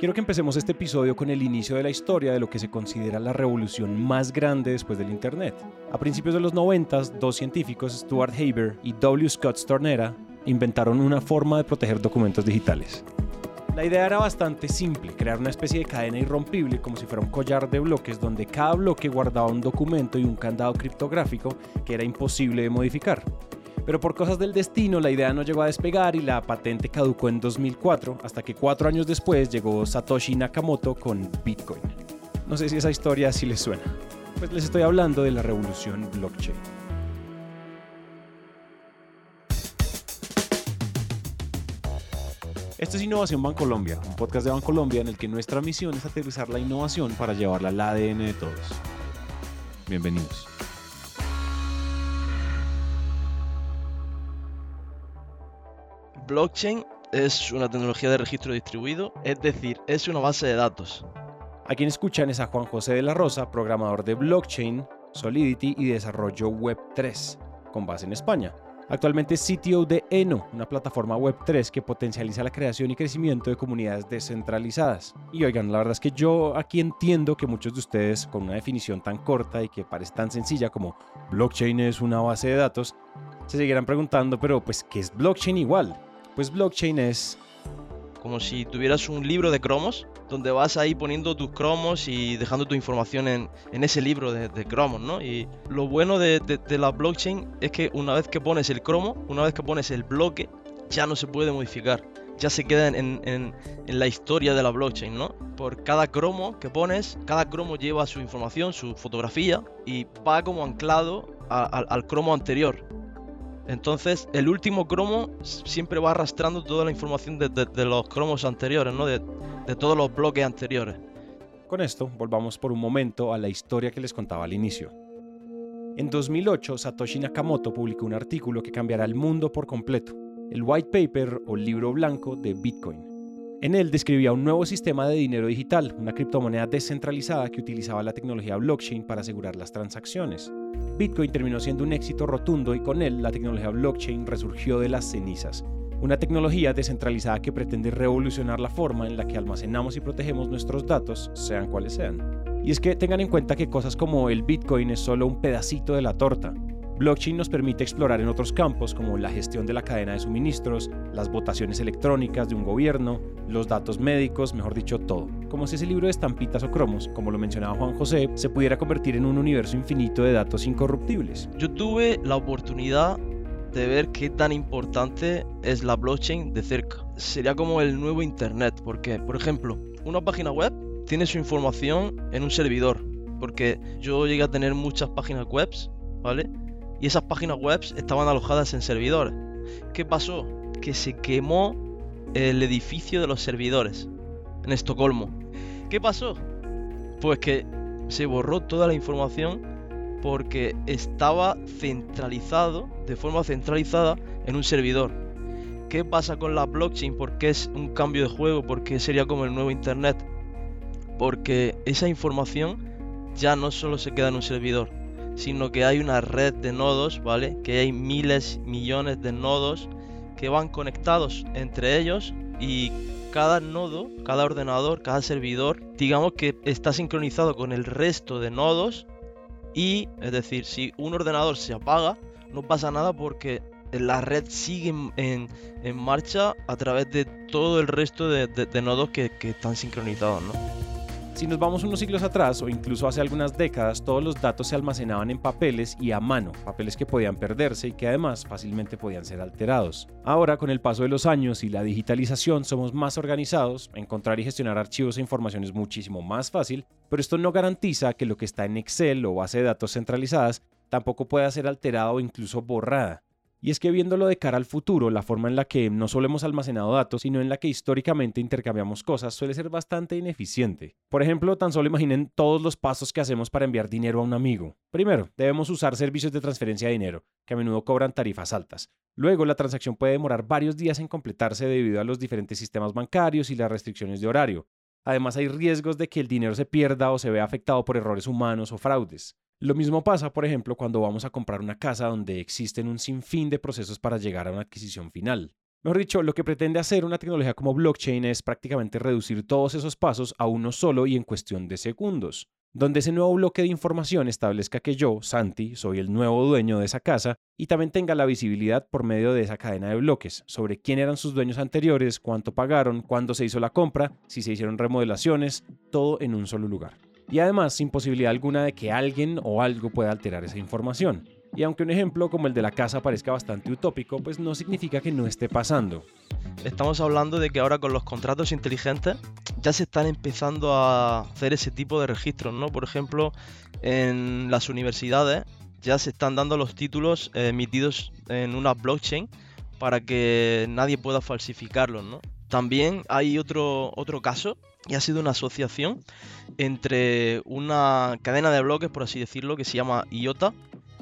Quiero que empecemos este episodio con el inicio de la historia de lo que se considera la revolución más grande después del Internet. A principios de los 90, dos científicos, Stuart Haber y W. Scott Stornera, inventaron una forma de proteger documentos digitales. La idea era bastante simple, crear una especie de cadena irrompible como si fuera un collar de bloques donde cada bloque guardaba un documento y un candado criptográfico que era imposible de modificar. Pero por cosas del destino la idea no llegó a despegar y la patente caducó en 2004, hasta que 4 años después llegó Satoshi Nakamoto con Bitcoin. No sé si esa historia sí les suena. Pues les estoy hablando de la revolución blockchain. Esto es Innovación Bancolombia, un podcast de Bancolombia en el que nuestra misión es aterrizar la innovación para llevarla al ADN de todos. Bienvenidos. Blockchain es una tecnología de registro distribuido, es decir, es una base de datos. A quien escuchan es a Juan José de la Rosa, programador de blockchain, Solidity y desarrollo Web3, con base en España. Actualmente es CTO de Eno, una plataforma Web3 que potencializa la creación y crecimiento de comunidades descentralizadas. Y oigan, la verdad es que yo aquí entiendo que muchos de ustedes, con una definición tan corta y que parece tan sencilla como blockchain es una base de datos, se seguirán preguntando, pero pues, ¿qué es blockchain igual? Pues blockchain es como si tuvieras un libro de cromos, donde vas ahí poniendo tus cromos y dejando tu información en ese libro de cromos, ¿no? Y lo bueno de la blockchain es que una vez que pones el cromo, una vez que pones el bloque, ya no se puede modificar. Ya se queda en la historia de la blockchain, ¿no? Por cada cromo que pones, cada cromo lleva su información, su fotografía, y va como anclado al cromo anterior. Entonces, el último cromo siempre va arrastrando toda la información de los cromos anteriores, ¿no? De todos los bloques anteriores. Con esto, volvamos por un momento a la historia que les contaba al inicio. En 2008, Satoshi Nakamoto publicó un artículo que cambiará el mundo por completo, el White Paper o Libro Blanco de Bitcoin. En él describía un nuevo sistema de dinero digital, una criptomoneda descentralizada que utilizaba la tecnología blockchain para asegurar las transacciones. Bitcoin terminó siendo un éxito rotundo y con él la tecnología blockchain resurgió de las cenizas. Una tecnología descentralizada que pretende revolucionar la forma en la que almacenamos y protegemos nuestros datos, sean cuales sean. Y es que tengan en cuenta que cosas como el Bitcoin es solo un pedacito de la torta. Blockchain nos permite explorar en otros campos como la gestión de la cadena de suministros, las votaciones electrónicas de un gobierno, los datos médicos, mejor dicho, todo. Como si ese libro de estampitas o cromos, como lo mencionaba Juan José, se pudiera convertir en un universo infinito de datos incorruptibles. Yo tuve la oportunidad de ver qué tan importante es la blockchain de cerca. Sería como el nuevo internet, porque, por ejemplo, una página web tiene su información en un servidor, porque yo llegué a tener muchas páginas web, ¿vale? Y esas páginas web estaban alojadas en servidores. ¿Qué pasó? Que se quemó el edificio de los servidores en Estocolmo. ¿Qué pasó? Pues que se borró toda la información porque estaba centralizado, de forma centralizada, en un servidor. ¿Qué pasa con la blockchain? ¿Por qué es un cambio de juego? ¿Por qué sería como el nuevo internet? Porque esa información ya no solo se queda en un servidor, sino que hay una red de nodos, ¿vale? Que hay miles, millones de nodos que van conectados entre ellos y cada nodo, cada ordenador, cada servidor, digamos que está sincronizado con el resto de nodos y, es decir, si un ordenador se apaga, no pasa nada porque la red sigue en marcha a través de todo el resto de nodos que están sincronizados, ¿no? Si nos vamos unos siglos atrás o incluso hace algunas décadas, todos los datos se almacenaban en papeles y a mano, papeles que podían perderse y que además fácilmente podían ser alterados. Ahora, con el paso de los años y la digitalización, somos más organizados, encontrar y gestionar archivos e información es muchísimo más fácil, pero esto no garantiza que lo que está en Excel o base de datos centralizadas tampoco pueda ser alterada o incluso borrada. Y es que viéndolo de cara al futuro, la forma en la que no solo hemos almacenado datos, sino en la que históricamente intercambiamos cosas suele ser bastante ineficiente. Por ejemplo, tan solo imaginen todos los pasos que hacemos para enviar dinero a un amigo. Primero, debemos usar servicios de transferencia de dinero, que a menudo cobran tarifas altas. Luego, la transacción puede demorar varios días en completarse debido a los diferentes sistemas bancarios y las restricciones de horario. Además, hay riesgos de que el dinero se pierda o se vea afectado por errores humanos o fraudes. Lo mismo pasa, por ejemplo, cuando vamos a comprar una casa donde existen un sinfín de procesos para llegar a una adquisición final. Mejor dicho, lo que pretende hacer una tecnología como blockchain es prácticamente reducir todos esos pasos a uno solo y en cuestión de segundos, donde ese nuevo bloque de información establezca que yo, Santi, soy el nuevo dueño de esa casa y también tenga la visibilidad por medio de esa cadena de bloques sobre quién eran sus dueños anteriores, cuánto pagaron, cuándo se hizo la compra, si se hicieron remodelaciones, todo en un solo lugar. Y además sin posibilidad alguna de que alguien o algo pueda alterar esa información. Y aunque un ejemplo como el de la casa parezca bastante utópico, pues no significa que no esté pasando. Estamos hablando de que ahora con los contratos inteligentes ya se están empezando a hacer ese tipo de registros, ¿no? Por ejemplo, en las universidades ya se están dando los títulos emitidos en una blockchain para que nadie pueda falsificarlos, ¿no? También hay otro caso, y ha sido una asociación entre una cadena de bloques, por así decirlo, que se llama IOTA,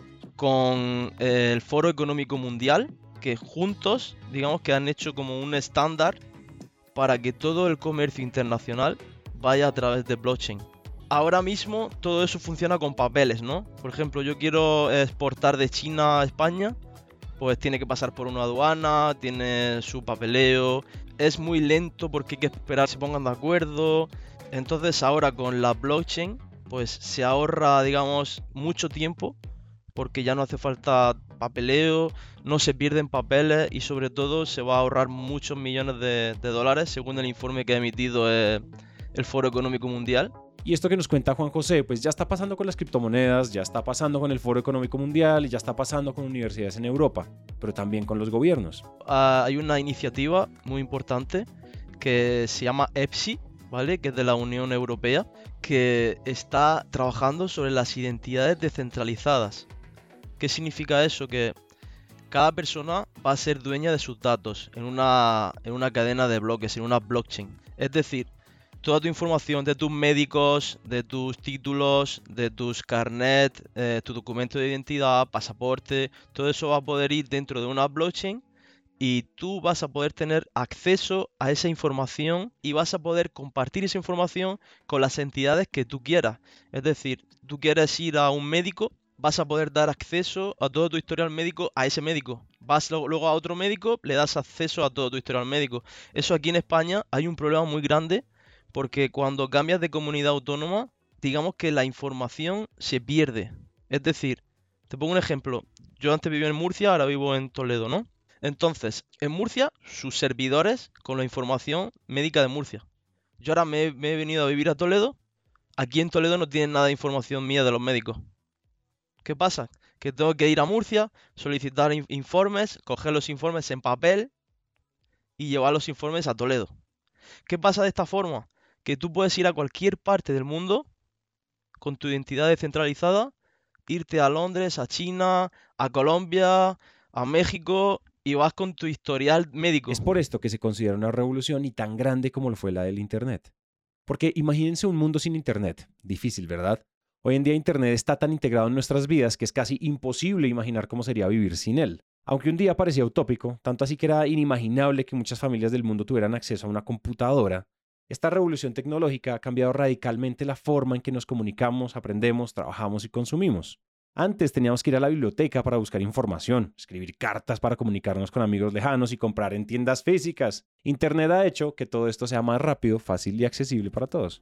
con el Foro Económico Mundial, que juntos, digamos que han hecho como un estándar para que todo el comercio internacional vaya a través de blockchain. Ahora mismo todo eso funciona con papeles, ¿no? Por ejemplo, yo quiero exportar de China a España, pues tiene que pasar por una aduana, tiene su papeleo, es muy lento porque hay que esperar que se pongan de acuerdo. Entonces ahora con la blockchain, pues se ahorra, digamos, mucho tiempo, porque ya no hace falta papeleo, no se pierden papeles y sobre todo se va a ahorrar muchos millones de dólares según el informe que ha emitido el Foro Económico Mundial. Y esto que nos cuenta Juan José, pues ya está pasando con las criptomonedas, ya está pasando con el Foro Económico Mundial y ya está pasando con universidades en Europa, pero también con los gobiernos. Hay una iniciativa muy importante que se llama EPSI, ¿vale? Que es de la Unión Europea, que está trabajando sobre las identidades descentralizadas. ¿Qué significa eso? Que cada persona va a ser dueña de sus datos en una cadena de bloques, en una blockchain. Es decir, toda tu información de tus médicos, de tus títulos, de tus carnets, tu documento de identidad, pasaporte, todo eso va a poder ir dentro de una blockchain y tú vas a poder tener acceso a esa información y vas a poder compartir esa información con las entidades que tú quieras. Es decir, tú quieres ir a un médico, vas a poder dar acceso a todo tu historial médico a ese médico. Vas luego a otro médico, le das acceso a todo tu historial médico. Eso aquí en España hay un problema muy grande porque cuando cambias de comunidad autónoma, digamos que la información se pierde. Es decir, te pongo un ejemplo. Yo antes vivía en Murcia, ahora vivo en Toledo, ¿no? Entonces, en Murcia, sus servidores con la información médica de Murcia. Yo ahora me he venido a vivir a Toledo. Aquí en Toledo no tienen nada de información mía de los médicos. ¿Qué pasa? Que tengo que ir a Murcia, solicitar informes, coger los informes en papel y llevar los informes a Toledo. ¿Qué pasa de esta forma? Que tú puedes ir a cualquier parte del mundo con tu identidad descentralizada, irte a Londres, a China, a Colombia, a México y vas con tu historial médico. Es por esto que se considera una revolución y tan grande como lo fue la del Internet. Porque imagínense un mundo sin Internet. Difícil, ¿verdad? Hoy en día Internet está tan integrado en nuestras vidas que es casi imposible imaginar cómo sería vivir sin él. Aunque un día parecía utópico, tanto así que era inimaginable que muchas familias del mundo tuvieran acceso a una computadora, esta revolución tecnológica ha cambiado radicalmente la forma en que nos comunicamos, aprendemos, trabajamos y consumimos. Antes teníamos que ir a la biblioteca para buscar información, escribir cartas para comunicarnos con amigos lejanos y comprar en tiendas físicas. Internet ha hecho que todo esto sea más rápido, fácil y accesible para todos.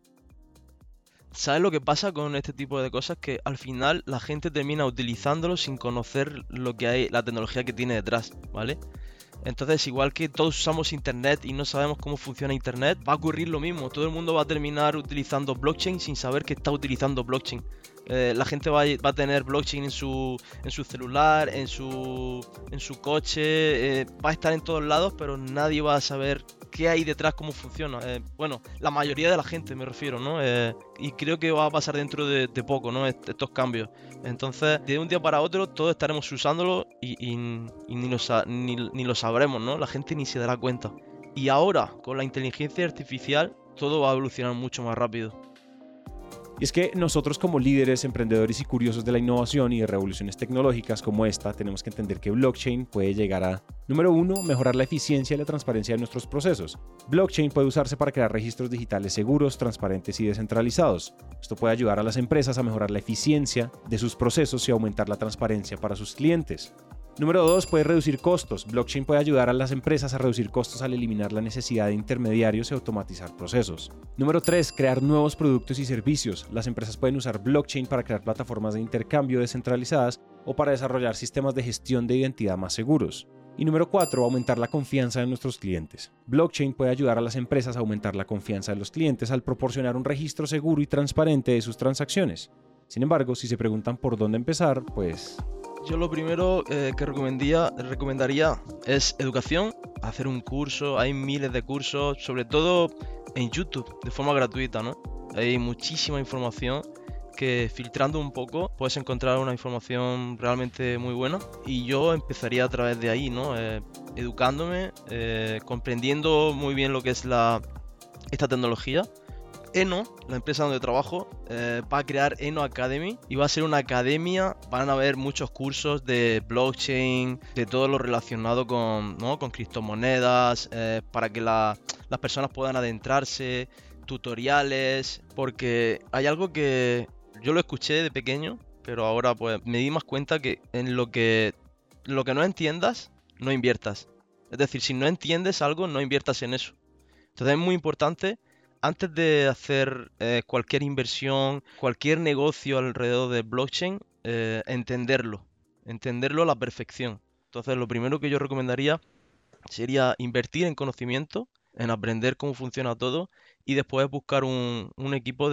¿Sabes lo que pasa con este tipo de cosas? Que al final la gente termina utilizándolo sin conocer lo que hay, la tecnología que tiene detrás, ¿vale? Entonces, igual que todos usamos Internet y no sabemos cómo funciona Internet, va a ocurrir lo mismo. Todo el mundo va a terminar utilizando blockchain sin saber que está utilizando blockchain. La gente va a tener blockchain en su celular, en su coche, va a estar en todos lados, pero nadie va a saber qué hay detrás, cómo funciona. Bueno, la mayoría de la gente me refiero, ¿no? Y creo que va a pasar dentro de poco, ¿no? Estos cambios. Entonces, de un día para otro, todos estaremos usándolo y ni lo sabremos, ¿no? La gente ni se dará cuenta. Y ahora, con la inteligencia artificial, todo va a evolucionar mucho más rápido. Y es que nosotros como líderes, emprendedores y curiosos de la innovación y de revoluciones tecnológicas como esta, tenemos que entender que blockchain puede llegar a, número 1, mejorar la eficiencia y la transparencia de nuestros procesos. Blockchain puede usarse para crear registros digitales seguros, transparentes y descentralizados. Esto puede ayudar a las empresas a mejorar la eficiencia de sus procesos y aumentar la transparencia para sus clientes. Número 2, puede reducir costos. Blockchain puede ayudar a las empresas a reducir costos al eliminar la necesidad de intermediarios y automatizar procesos. Número 3, crear nuevos productos y servicios. Las empresas pueden usar blockchain para crear plataformas de intercambio descentralizadas o para desarrollar sistemas de gestión de identidad más seguros. Y número 4, aumentar la confianza de nuestros clientes. Blockchain puede ayudar a las empresas a aumentar la confianza de los clientes al proporcionar un registro seguro y transparente de sus transacciones. Sin embargo, si se preguntan por dónde empezar, pues... Yo lo primero que recomendaría es educación, hacer un curso. Hay miles de cursos, sobre todo en YouTube, de forma gratuita, ¿no? Hay muchísima información que filtrando un poco puedes encontrar una información realmente muy buena, y yo empezaría a través de ahí, ¿no? Educándome, comprendiendo muy bien lo que es esta tecnología. Eno, la empresa donde trabajo, va a crear Eno Academy y va a ser una academia. Van a haber muchos cursos de blockchain, de todo lo relacionado con, ¿no?, con criptomonedas, para que las personas puedan adentrarse, tutoriales, porque hay algo que yo lo escuché de pequeño, pero ahora pues me di más cuenta que en lo que no entiendas, no inviertas. Es decir, si no entiendes algo, no inviertas en eso. Entonces es muy importante, antes de hacer cualquier inversión, cualquier negocio alrededor de blockchain, entenderlo a la perfección. Entonces lo primero que yo recomendaría sería invertir en conocimiento, en aprender cómo funciona todo, y después buscar un equipo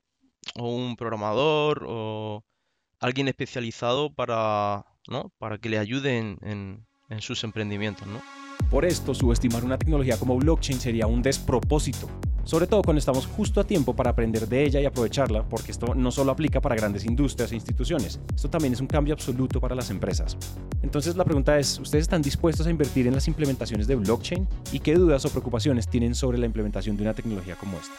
o un programador o alguien especializado para que le ayuden en sus emprendimientos, ¿no? Por esto, subestimar una tecnología como blockchain sería un despropósito, sobre todo cuando estamos justo a tiempo para aprender de ella y aprovecharla, porque esto no solo aplica para grandes industrias e instituciones, esto también es un cambio absoluto para las empresas. Entonces la pregunta es, ¿ustedes están dispuestos a invertir en las implementaciones de blockchain? ¿Y qué dudas o preocupaciones tienen sobre la implementación de una tecnología como esta?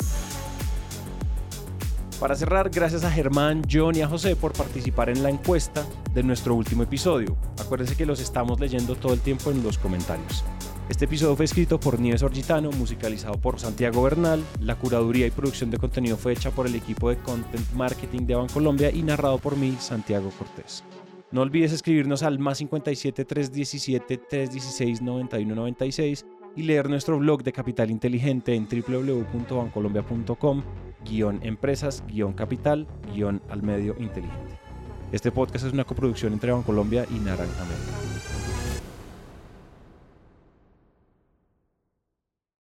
Para cerrar, gracias a Germán, John y a José por participar en la encuesta de nuestro último episodio. Acuérdense que los estamos leyendo todo el tiempo en los comentarios. Este episodio fue escrito por Nieves Orgitano, musicalizado por Santiago Bernal, la curaduría y producción de contenido fue hecha por el equipo de Content Marketing de Bancolombia y narrado por mí, Santiago Cortés. No olvides escribirnos al +57 317 316 9196 y leer nuestro blog de Capital Inteligente en www.bancolombia.com/empresas-capital-al medio inteligente. Este podcast es una coproducción entre Bancolombia y Naranja Media.